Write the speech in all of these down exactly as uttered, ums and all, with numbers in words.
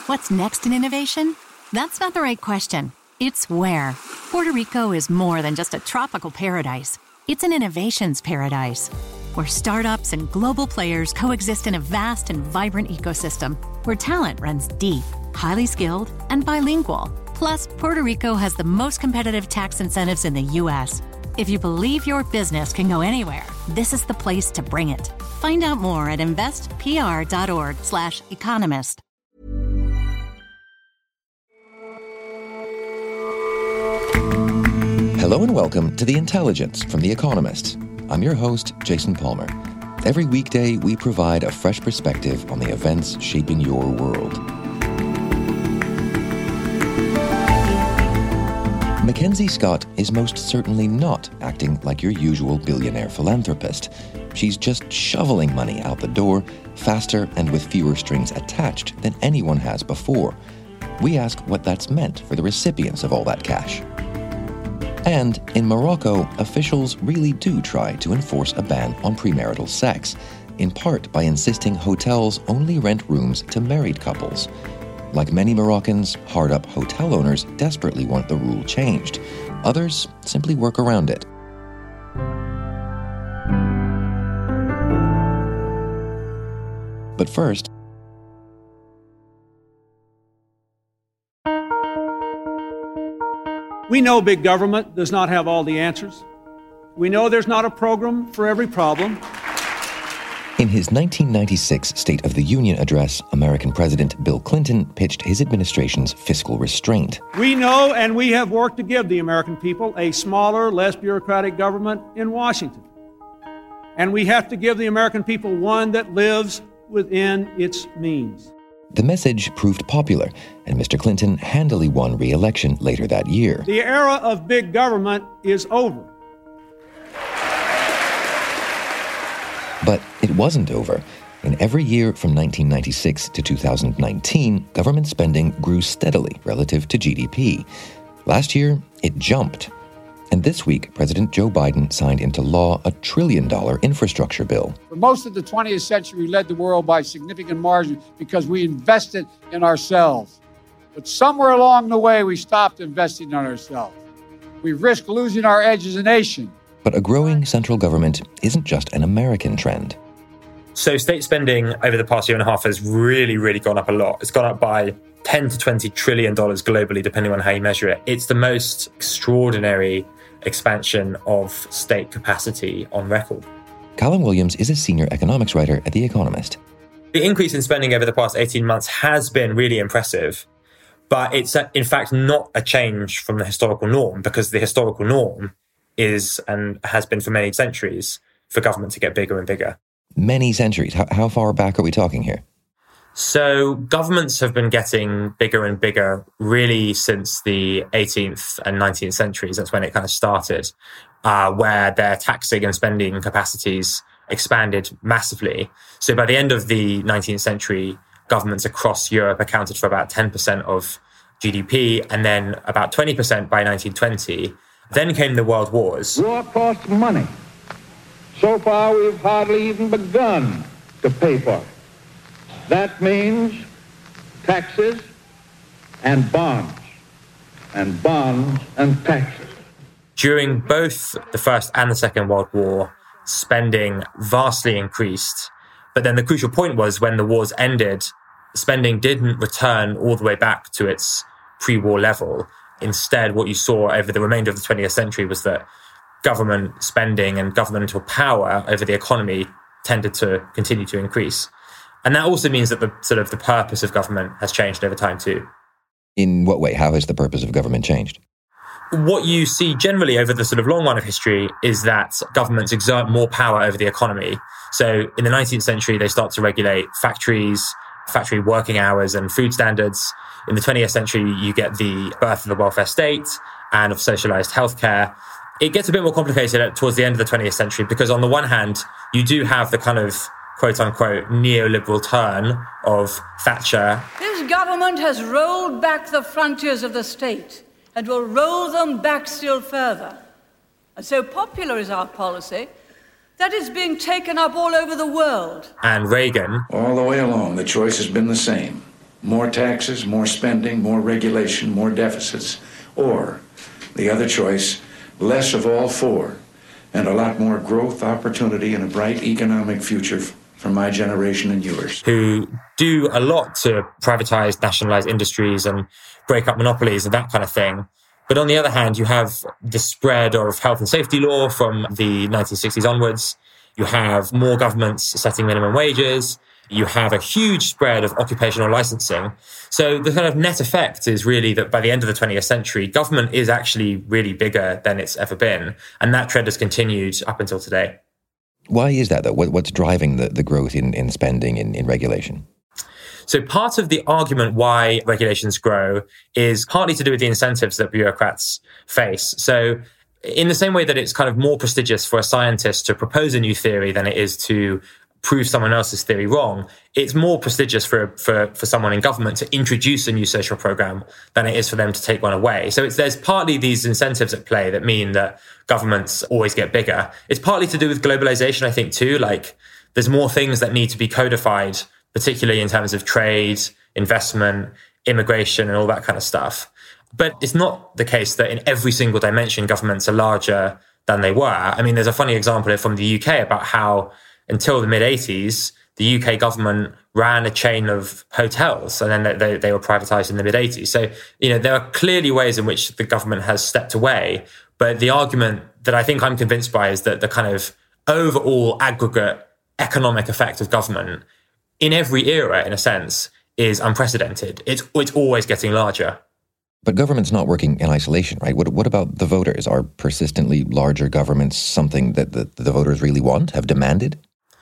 What's next in innovation? That's not the right question. It's where. Puerto Rico is more than just a tropical paradise. It's an innovations paradise, where startups and global players coexist in a vast and vibrant ecosystem, where talent runs deep, highly skilled, and bilingual. Plus, Puerto Rico has the most competitive tax incentives in the U S. If you believe your business can go anywhere, this is the place to bring it. Find out more at investpr.org slash economist. Hello and welcome to The Intelligence from The Economist. I'm your host, Jason Palmer. Every weekday, we provide a fresh perspective on the events shaping your world. Mackenzie Scott is most certainly not acting like your usual billionaire philanthropist. She's just shoveling money out the door faster and with fewer strings attached than anyone has before. We ask what that's meant for the recipients of all that cash. And in Morocco, officials really do try to enforce a ban on premarital sex, in part by insisting hotels only rent rooms to married couples. Like many Moroccans, hard-up hotel owners desperately want the rule changed. Others simply work around it. But first, we know big government does not have all the answers. We know there's not a program for every problem. In his nineteen ninety-six State of the Union address, American President Bill Clinton pitched his administration's fiscal restraint. We know and we have worked to give the American people a smaller, less bureaucratic government in Washington. And we have to give the American people one that lives within its means. The message proved popular, and Mister Clinton handily won re-election later that year. The era of big government is over. But it wasn't over. In every year from nineteen ninety-six to two thousand nineteen, government spending grew steadily relative to G D P. Last year, it jumped. And this week, President Joe Biden signed into law a trillion-dollar infrastructure bill. For most of the twentieth century, we led the world by significant margins because we invested in ourselves. But somewhere along the way, we stopped investing in ourselves. We risked losing our edge as a nation. But a growing central government isn't just an American trend. So state spending over the past year and a half has really, really gone up a lot. It's gone up by ten to twenty trillion dollars globally, depending on how you measure it. It's the most extraordinary expansion of state capacity on record. Callum Williams is a senior economics writer at The Economist. The increase in spending over the past eighteen months has been really impressive, but it's in fact not a change from the historical norm, because the historical norm is, and has been for many centuries, for government to get bigger and bigger. Many centuries? How, how far back are we talking here? So governments have been getting bigger and bigger really since the eighteenth and nineteenth centuries. That's when it kind of started, uh, where their taxing and spending capacities expanded massively. So by the end of the nineteenth century, governments across Europe accounted for about ten percent of G D P, and then about twenty percent by nineteen twenty. Then came the World Wars. War costs money. So far, we've hardly even begun to pay for it. That means taxes and bonds, and bonds and taxes. During both the First and the Second World War, spending vastly increased. But then the crucial point was when the wars ended, spending didn't return all the way back to its pre-war level. Instead, what you saw over the remainder of the twentieth century was that government spending and governmental power over the economy tended to continue to increase. And that also means that the sort of the purpose of government has changed over time too. In what way? How has the purpose of government changed? What you see generally over the sort of long run of history is that governments exert more power over the economy. So in the nineteenth century, they start to regulate factories, factory working hours and food standards. In the twentieth century, you get the birth of the welfare state and of socialized healthcare. It gets a bit more complicated towards the end of the twentieth century because on the one hand, you do have the kind of quote-unquote neoliberal turn of Thatcher. This government has rolled back the frontiers of the state and will roll them back still further. And so popular is our policy that is being taken up all over the world. And Reagan. All the way along, the choice has been the same. more taxes, more spending, more regulation, more deficits, or the other choice, less of all four, and a lot more growth, opportunity, and a bright economic future for my generation and yours. Who do a lot to privatize, nationalize industries and break up monopolies and that kind of thing. But on the other hand, you have the spread of health and safety law from the nineteen sixties onwards. You have more governments setting minimum wages. You have a huge spread of occupational licensing. So the kind of net effect is really that by the end of the twentieth century, government is actually really bigger than it's ever been. And that trend has continued up until today. Why is that, though? What, what's driving the, the growth in, in spending, in, in regulation? So part of the argument why regulations grow is partly to do with the incentives that bureaucrats face. So in the same way that it's kind of more prestigious for a scientist to propose a new theory than it is to prove someone else's theory wrong, it's more prestigious for, for, for someone in government to introduce a new social program than it is for them to take one away. So it's, there's partly these incentives at play that mean that governments always get bigger. It's partly to do with globalization, I think, too. Like, there's more things that need to be codified, particularly in terms of trade, investment, immigration, and all that kind of stuff. But it's not the case that in every single dimension, governments are larger than they were. I mean, there's a funny example from the U K about how until the mid-eighties, the U K government ran a chain of hotels, and then they, they were privatized in the mid-eighties. So, you know, there are clearly ways in which the government has stepped away. But the argument that I think I'm convinced by is that the kind of overall aggregate economic effect of government in every era, in a sense, is unprecedented. It's, it's always getting larger. But government's not working in isolation, right? What, what about the voters? Are persistently larger governments something that the, the voters really want, have demanded?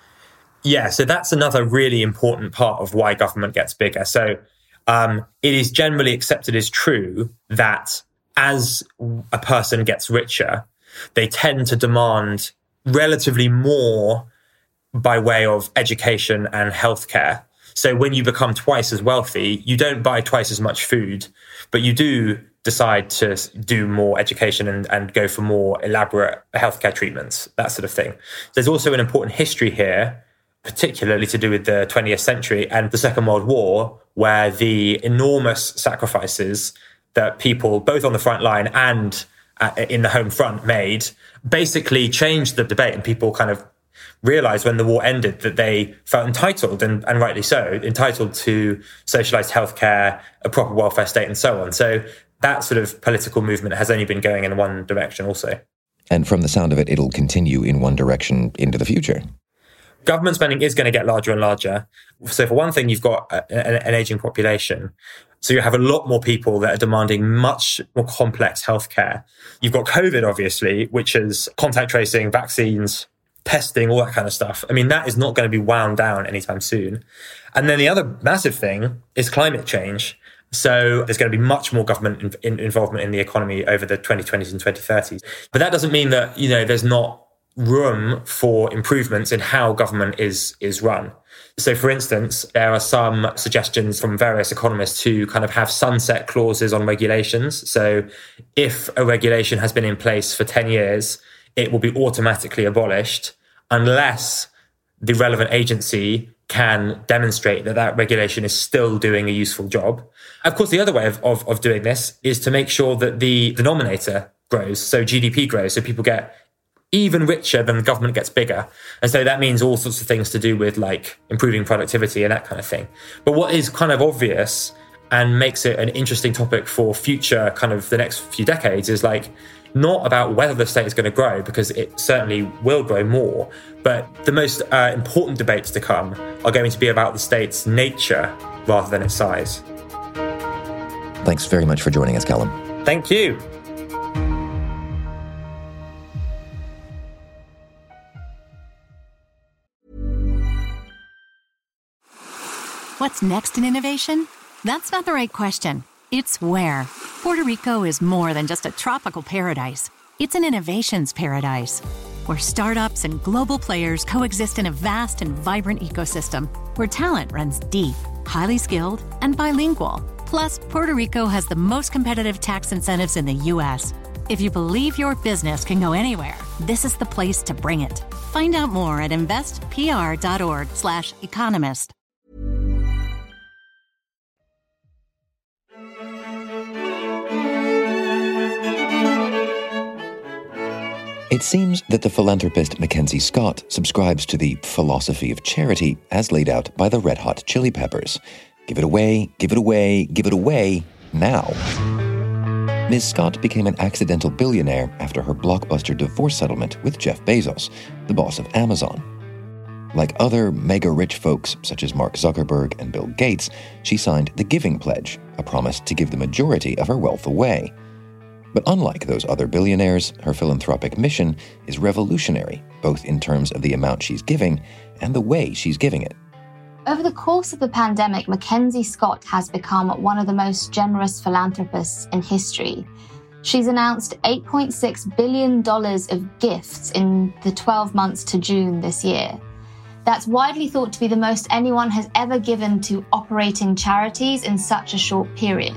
Yeah, so that's another really important part of why government gets bigger. So um, it is generally accepted as true that as a person gets richer, they tend to demand relatively more by way of education and healthcare. So when you become twice as wealthy, you don't buy twice as much food, but you do decide to do more education and, and go for more elaborate healthcare treatments, that sort of thing. There's also an important history here, particularly to do with the twentieth century and the Second World War, where the enormous sacrifices that people, both on the front line and in the home front, made, basically changed the debate. And people kind of realized when the war ended that they felt entitled, and, and rightly so, entitled to socialized healthcare, a proper welfare state, and so on. So that sort of political movement has only been going in one direction also. And from the sound of it, it'll continue in one direction into the future. Government spending is going to get larger and larger. So for one thing, you've got a, a, an aging population. So you have a lot more people that are demanding much more complex healthcare. You've got COVID, obviously, which is contact tracing, vaccines, testing, all that kind of stuff. I mean, that is not going to be wound down anytime soon. And then the other massive thing is climate change. So there's going to be much more government in, in, involvement in the economy over the twenty twenties and twenty thirties. But that doesn't mean that, you know, there's not room for improvements in how government is is run. So, for instance, there are some suggestions from various economists to kind of have sunset clauses on regulations. So if a regulation has been in place for ten years, it will be automatically abolished unless the relevant agency can demonstrate that that regulation is still doing a useful job. Of course, the other way of, of, of doing this is to make sure that the denominator grows, so G D P grows, so people get even richer than the government gets bigger. And so that means all sorts of things to do with like improving productivity and that kind of thing. But what is kind of obvious and makes it an interesting topic for future kind of the next few decades is like not about whether the state is going to grow, because it certainly will grow more. But the most uh, important debates to come are going to be about the state's nature rather than its size. Thanks very much for joining us, Callum. Thank you. What's next in innovation? That's not the right question. It's where. Puerto Rico is more than just a tropical paradise. It's an innovations paradise, where startups and global players coexist in a vast and vibrant ecosystem, where talent runs deep, highly skilled, and bilingual. Plus, Puerto Rico has the most competitive tax incentives in the U S. If you believe your business can go anywhere, this is the place to bring it. Find out more at investpr.org slash economist. It seems that the philanthropist Mackenzie Scott subscribes to the philosophy of charity as laid out by the Red Hot Chili Peppers. Give it away, give it away, give it away, now. Miz Scott became an accidental billionaire after her blockbuster divorce settlement with Jeff Bezos, the boss of Amazon. Like other mega-rich folks such as Mark Zuckerberg and Bill Gates, she signed the Giving Pledge, a promise to give the majority of her wealth away. But unlike those other billionaires, her philanthropic mission is revolutionary, both in terms of the amount she's giving and the way she's giving it. Over the course of the pandemic, Mackenzie Scott has become one of the most generous philanthropists in history. She's announced eight point six billion dollars of gifts in the twelve months to June this year. That's widely thought to be the most anyone has ever given to operating charities in such a short period.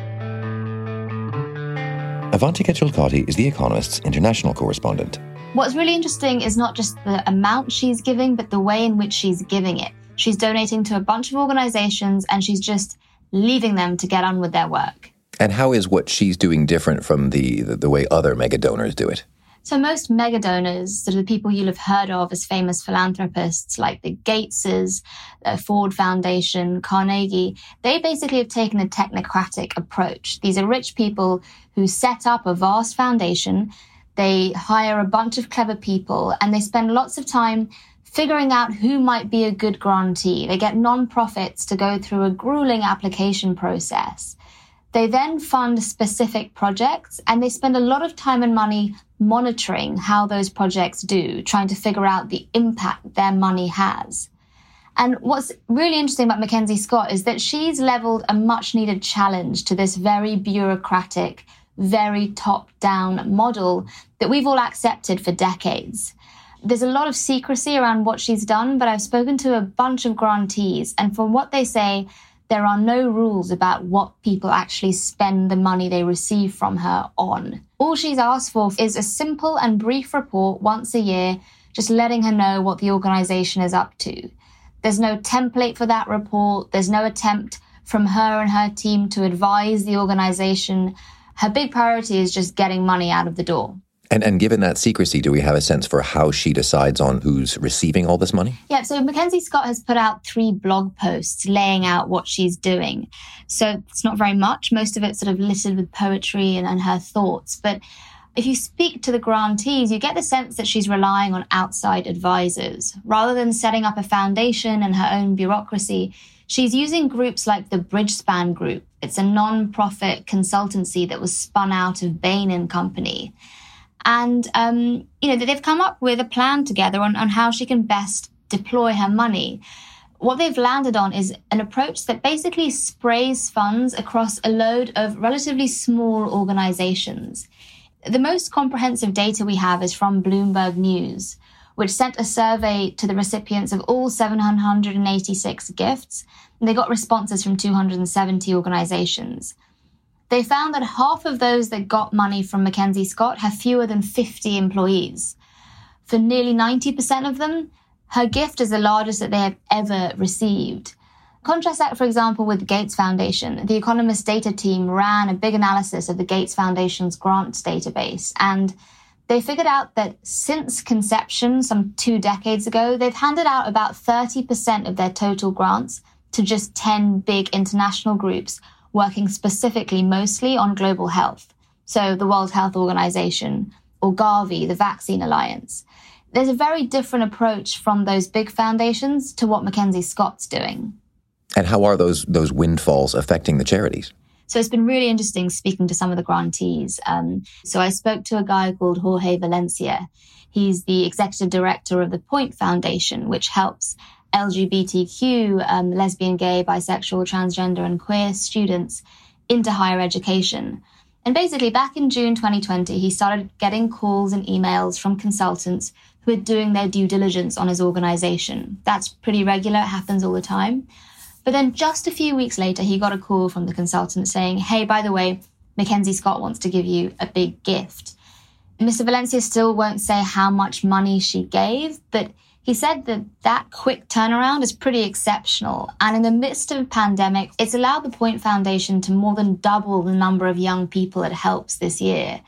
Avantika Chilcotti is The Economist's international correspondent. What's really interesting is not just the amount she's giving, but the way in which she's giving it. She's donating to a bunch of organizations and she's just leaving them to get on with their work. And how is what she's doing different from the, the, the way other mega donors do it? So most mega donors, sort of the people you'll have heard of as famous philanthropists like the Gateses, the Ford Foundation, Carnegie, they basically have taken a technocratic approach. These are rich people who set up a vast foundation, they hire a bunch of clever people, and they spend lots of time figuring out who might be a good grantee. They get non-profits to go through a grueling application process. They then fund specific projects, and they spend a lot of time and money monitoring how those projects do, trying to figure out the impact their money has. And what's really interesting about Mackenzie Scott is that she's leveled a much-needed challenge to this very bureaucratic, very top-down model that we've all accepted for decades. There's a lot of secrecy around what she's done, but I've spoken to a bunch of grantees, and from what they say, there are no rules about what people actually spend the money they receive from her on. All she's asked for is a simple and brief report once a year, just letting her know what the organization is up to. There's no template for that report. There's no attempt from her and her team to advise the organization. Her big priority is just getting money out of the door. And and given that secrecy, do we have a sense for how she decides on who's receiving all this money? Yeah, so Mackenzie Scott has put out three blog posts laying out what she's doing. So it's not very much. Most of it's sort of littered with poetry and, and her thoughts. But if you speak to the grantees, you get the sense that she's relying on outside advisors. Rather than setting up a foundation and her own bureaucracy, she's using groups like the Bridgespan Group. It's a non-profit consultancy that was spun out of Bain and Company. And, um, you know, they've come up with a plan together on, on how she can best deploy her money. What they've landed on is an approach that basically sprays funds across a load of relatively small organizations. The most comprehensive data we have is from Bloomberg News, which sent a survey to the recipients of all seven hundred eighty-six gifts, and they got responses from two hundred seventy organizations. They found that half of those that got money from Mackenzie Scott have fewer than fifty employees. For nearly ninety percent of them, her gift is the largest that they have ever received. Contrast that, for example, with the Gates Foundation. The Economist data team ran a big analysis of the Gates Foundation's grants database, and they figured out that since conception, some two decades ago, they've handed out about thirty percent of their total grants to just ten big international groups working specifically mostly on global health. So the World Health Organization or Gavi, the Vaccine Alliance. There's a very different approach from those big foundations to what Mackenzie Scott's doing. And how are those those windfalls affecting the charities? So it's been really interesting speaking to some of the grantees. Um, so I spoke to a guy called Jorge Valencia. He's the executive director of the Point Foundation, which helps L G B T Q, um, lesbian, gay, bisexual, transgender, and queer students into higher education. And basically, back in June twenty twenty, he started getting calls and emails from consultants who are doing their due diligence on his organization. That's pretty regular. It happens all the time. But then just a few weeks later, he got a call from the consultant saying, hey, by the way, Mackenzie Scott wants to give you a big gift. Mister Valencia still won't say how much money she gave, but he said that that quick turnaround is pretty exceptional. And in the midst of a pandemic, it's allowed the Point Foundation to more than double the number of young people it helps this year.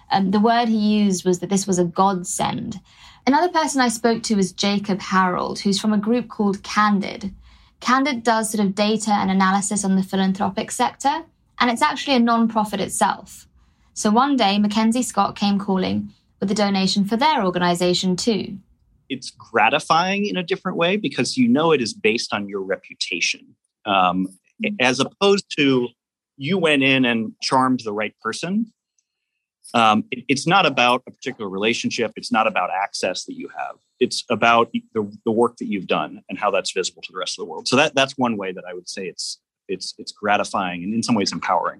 Um, the word he used was that this was a godsend. Another person I spoke to was Jacob Harold, who's from a group called Candid. Candid does sort of data and analysis on the philanthropic sector, and it's actually a non-profit itself. So one day, Mackenzie Scott came calling with a donation for their organization too. It's gratifying in a different way because you know it is based on your reputation, um, mm-hmm. as opposed to you went in and charmed the right person. Um, it, it's not about a particular relationship. It's not about access that you have. It's about the, the work that you've done and how that's visible to the rest of the world. So that that's one way that I would say it's it's it's gratifying and in some ways empowering.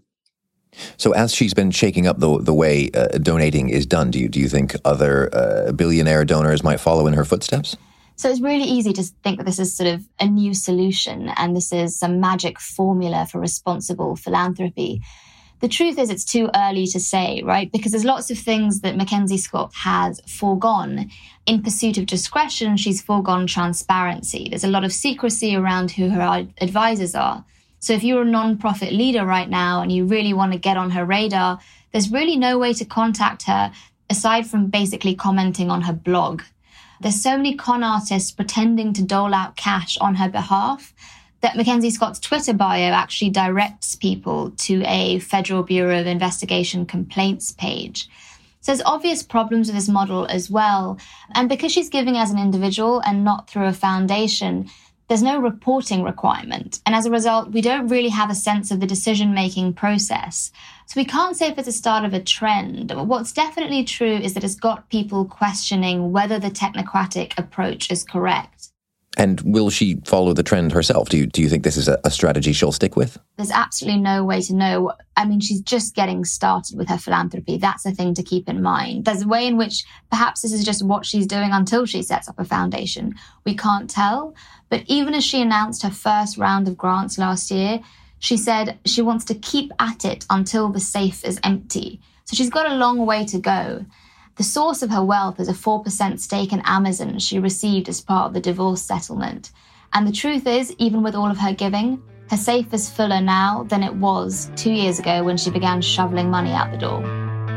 So as she's been shaking up the the way uh, donating is done, do you do you think other uh, billionaire donors might follow in her footsteps? So it's really easy to think that this is sort of a new solution and this is some magic formula for responsible philanthropy. The truth is it's too early to say, right? Because there's lots of things that Mackenzie Scott has foregone. In pursuit of discretion, she's foregone transparency. There's a lot of secrecy around who her advisors are. So if you're a non-profit leader right now and you really want to get on her radar, there's really no way to contact her aside from basically commenting on her blog. There's so many con artists pretending to dole out cash on her behalf that Mackenzie Scott's Twitter bio actually directs people to a Federal Bureau of Investigation complaints page. So there's obvious problems with this model as well. And because she's giving as an individual and not through a foundation, there's no reporting requirement. And as a result, we don't really have a sense of the decision-making process. So we can't say if it's a start of a trend. What's definitely true is that it's got people questioning whether the technocratic approach is correct. And will she follow the trend herself? Do you, do you think this is a, a strategy she'll stick with? There's absolutely no way to know. I mean, she's just getting started with her philanthropy. That's a thing to keep in mind. There's a way in which perhaps this is just what she's doing until she sets up a foundation. We can't tell. But even as she announced her first round of grants last year, she said she wants to keep at it until the safe is empty. So she's got a long way to go. The source of her wealth is a four percent stake in Amazon she received as part of the divorce settlement. And the truth is, even with all of her giving, her safe is fuller now than it was two years ago when she began shoveling money out the door.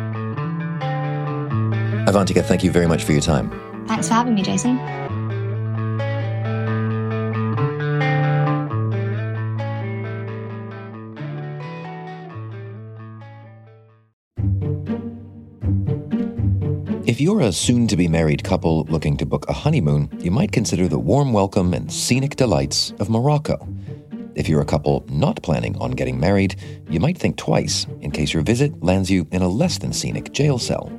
Avantika, thank you very much for your time. Thanks for having me, Jason. If you're a soon-to-be-married couple looking to book a honeymoon, you might consider the warm welcome and scenic delights of Morocco. If you're a couple not planning on getting married, you might think twice in case your visit lands you in a less-than-scenic jail cell.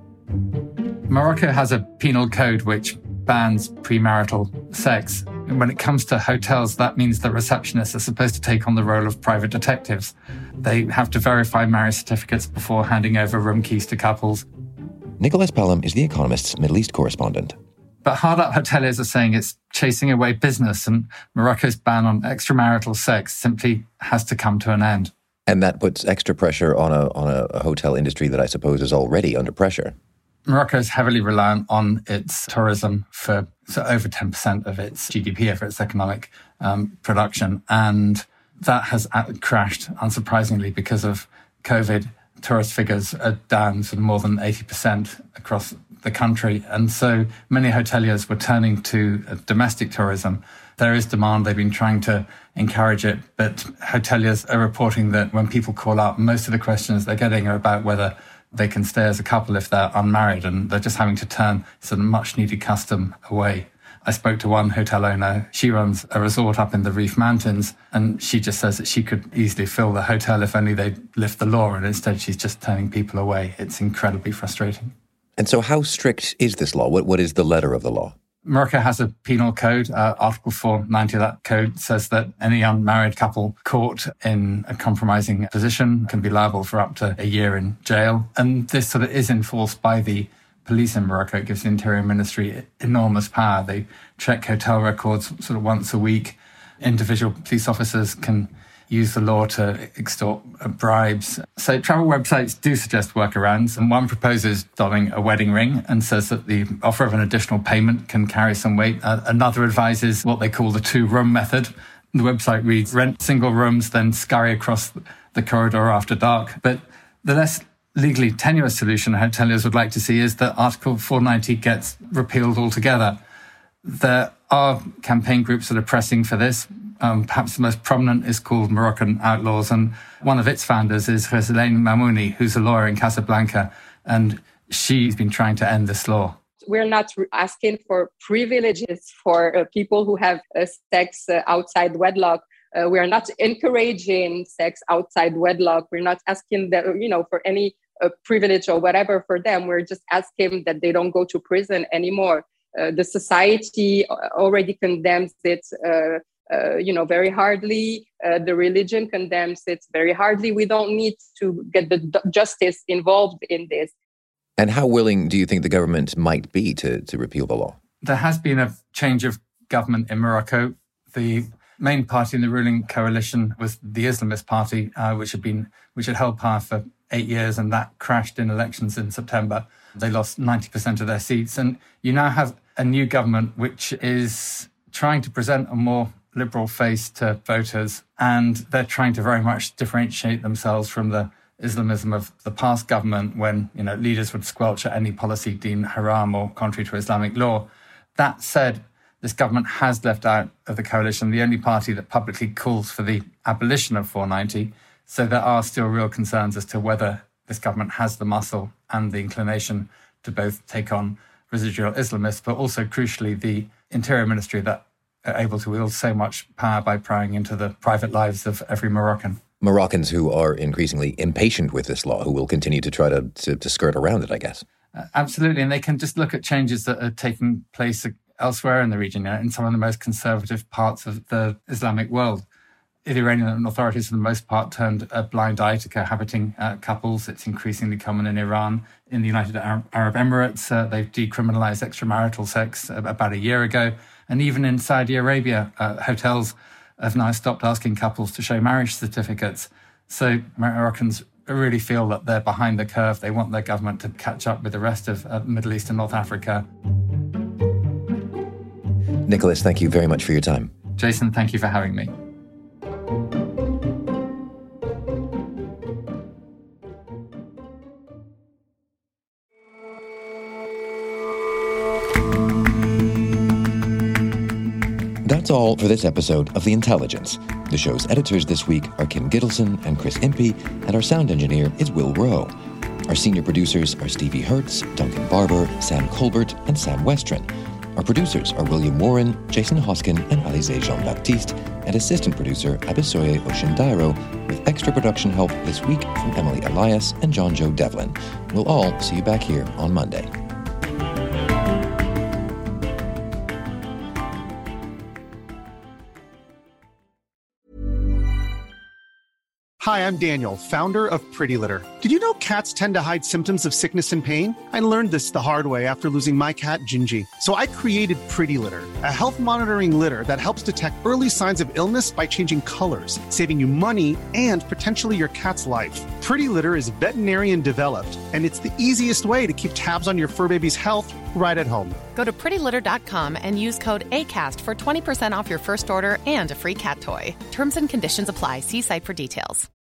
Morocco has a penal code which bans premarital sex. And when it comes to hotels, that means that receptionists are supposed to take on the role of private detectives. They have to verify marriage certificates before handing over room keys to couples. Nicholas Pelham is The Economist's Middle East correspondent. But hard-up hoteliers are saying it's chasing away business, and Morocco's ban on extramarital sex simply has to come to an end. And that puts extra pressure on a on a hotel industry that I suppose is already under pressure. Morocco is heavily reliant on its tourism for so over ten percent of its G D P, of its economic um, production. And that has crashed, unsurprisingly, because of COVID. Tourist figures are down sort of more than eighty percent across the country. And so many hoteliers were turning to domestic tourism. There is demand. They've been trying to encourage it. But hoteliers are reporting that when people call up, most of the questions they're getting are about whether they can stay as a couple if they're unmarried. And they're just having to turn some much needed custom away. I spoke to one hotel owner. She runs a resort up in the Reef Mountains, and she just says that she could easily fill the hotel if only they'd lift the law, and instead she's just turning people away. It's incredibly frustrating. And so how strict is this law? What What is the letter of the law? Morocco has a penal code. Uh, Article four ninety of that code says that any unmarried couple caught in a compromising position can be liable for up to a year in jail. And this sort of is enforced by the police in Morocco. It gives the Interior Ministry enormous power. They check hotel records sort of once a week. Individual police officers can use the law to extort bribes. So travel websites do suggest workarounds, and one proposes donning a wedding ring and says that the offer of an additional payment can carry some weight. Uh, another advises what they call the two-room method. The website reads, rent single rooms, then scurry across the corridor after dark. But the less legally tenuous solution hoteliers would like to see is that Article four ninety gets repealed altogether. There are campaign groups that are pressing for this. Um, perhaps the most prominent is called Moroccan Outlaws, and one of its founders is Ghazalain Mamouni, who's a lawyer in Casablanca, and she's been trying to end this law. We're not asking for privileges for uh, people who have uh, sex uh, outside wedlock. Uh, we are not encouraging sex outside wedlock. We're not asking that, you know, for any uh, privilege or whatever for them. We're just asking that they don't go to prison anymore. Uh, the society already condemns it, uh, uh, you know, very hardly. Uh, the religion condemns it very hardly. We don't need to get the d- justice involved in this. And how willing do you think the government might be to, to repeal the law? There has been a change of government in Morocco. The main party in the ruling coalition was the Islamist Party, uh, which had been which had held power for eight years, and that crashed in elections in September. They lost ninety percent of their seats, and you now have a new government which is trying to present a more liberal face to voters, and they're trying to very much differentiate themselves from the Islamism of the past government, when, you know, leaders would squelch at any policy deemed haram or contrary to Islamic law. That said, this government has left out of the coalition the only party that publicly calls for the abolition of four ninety. So there are still real concerns as to whether this government has the muscle and the inclination to both take on residual Islamists, but also, crucially, the Interior Ministry that are able to wield so much power by prying into the private lives of every Moroccan. Moroccans who are increasingly impatient with this law, who will continue to try to, to, to skirt around it, I guess. Uh, absolutely. And they can just look at changes that are taking place elsewhere in the region, you know, in some of the most conservative parts of the Islamic world. The Iranian authorities, for the most part, turned a blind eye to cohabiting uh, couples. It's increasingly common in Iran. In the United Arab Emirates, uh, they've decriminalized extramarital sex about a year ago. And even in Saudi Arabia, uh, hotels have now stopped asking couples to show marriage certificates. So Moroccans really feel that they're behind the curve. They want their government to catch up with the rest of uh, Middle East and North Africa. Nicholas, thank you very much for your time. Jason, thank you for having me. That's all for this episode of The Intelligence. The show's editors this week are Kim Gittleson and Chris Impey, and our sound engineer is Will Rowe. Our senior producers are Stevie Hertz, Duncan Barber, Sam Colbert, and Sam Westron. Our producers are William Warren, Jason Hoskin, and Alizé Jean-Baptiste, and assistant producer Abisoye Oshindairo, with extra production help this week from Emily Elias and John Joe Devlin. We'll all see you back here on Monday. Hi, I'm Daniel, founder of Pretty Litter. Did you know cats tend to hide symptoms of sickness and pain? I learned this the hard way after losing my cat, Gingy. So I created Pretty Litter, a health monitoring litter that helps detect early signs of illness by changing colors, saving you money and potentially your cat's life. Pretty Litter is veterinarian developed, and it's the easiest way to keep tabs on your fur baby's health right at home. Go to pretty litter dot com and use code ACAST for twenty percent off your first order and a free cat toy. Terms and conditions apply. See site for details.